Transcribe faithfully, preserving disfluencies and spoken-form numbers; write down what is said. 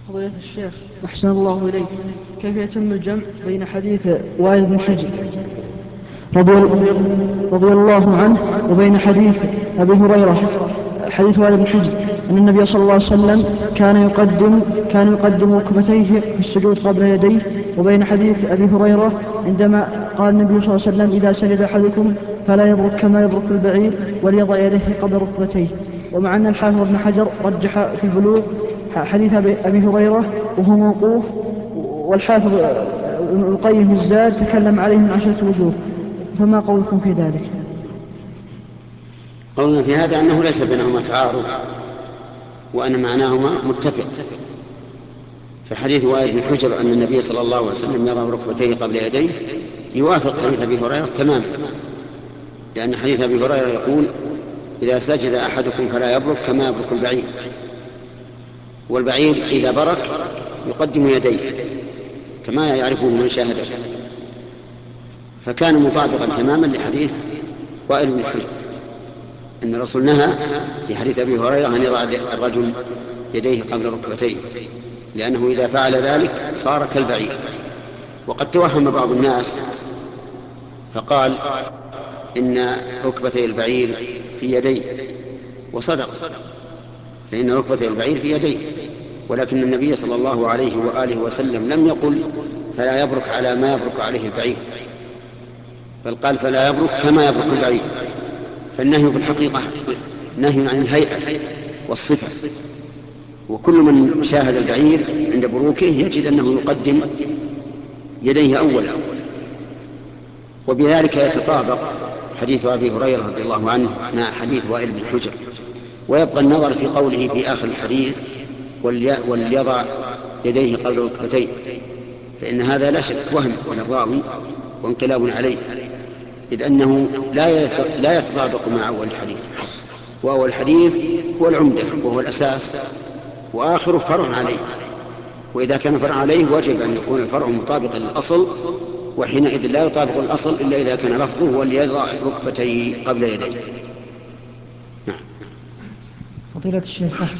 فضيلة الشيخ أحسن الله إليك، كيف يتم الجمع بين حديث وائل بن حجر رضي, رضي الله عنه وبين حديث أبي هريرة حديث وائل بن حجر أن النبي صلى الله عليه وسلم كان يقدم كان يقدم ركبتيه في السجود قبل يديه، وبين حديث أبي هريرة عندما قال النبي صلى الله عليه وسلم إذا سجد أحدكم فلا يبرك كما يبرك البعير وليضع يديه قبل ركبتيه. ومع أن الحافظ ابن حجر رجح في البلوغ حديث أبي هريرة وهو موقوف، والحافظ ابن القيم في الزاد تكلم عليه من عشرة وجوه، فما قولكم في ذلك؟ قولنا في هذا أنه ليس بينهما تعارض، وأن معناهما متفق. فحديث وائل بن حجر أن النبي صلى الله عليه وسلم يضع ركبتيه قبل يديه يوافق حديث أبي هريرة تماما، لأن حديث أبي هريرة يقول إذا سجد أحدكم فلا يبرك كما يبرك البعير، والبعير إذا برك يقدم يديه كما يعرفه من شاهده، فكان مطابقا تماما لحديث وائل بن حجر أن الرسول نهى في حديث أبي هريرة أن يضع الرجل يديه قبل ركبتيه، لأنه إذا فعل ذلك صار كالبعير. وقد توهم بعض الناس فقال إن ركبتي البعير في يديه، وصدق، فإن ركبتي البعير في يديه، ولكن النبي صلى الله عليه وآله وسلم لم يقل فلا يبرك على ما يبرك عليه البعير، بل قال فلا يبرك كما يبرك البعير. فالنهي في الحقيقة نهي عن الهيئة والصفة، وكل من شاهد البعير عند بروكه يجد أنه يقدم يديه أولا، وبذلك يتطابق حديث أبي هريرة رضي الله عنه مع حديث وائل بن حجر. ويبقى النظر في قوله في آخر الحديث وليضع يديه قبل ركبتيه، فإن هذا لا شك وهم من الراوي وانقلاب عليه، إذ أنه لا يتطابق مع أول الحديث، وأول الحديث هو العمدة وهو الأساس، وآخره فرع عليه، وإذا كان فرع عليه وجب أن يكون الفرع مطابقا للأصل، وحينئذ لا يطابق الأصل إلا إذا كان لفظه وليضع ركبتيه قبل يديه. نعم. فضيلة الشيخ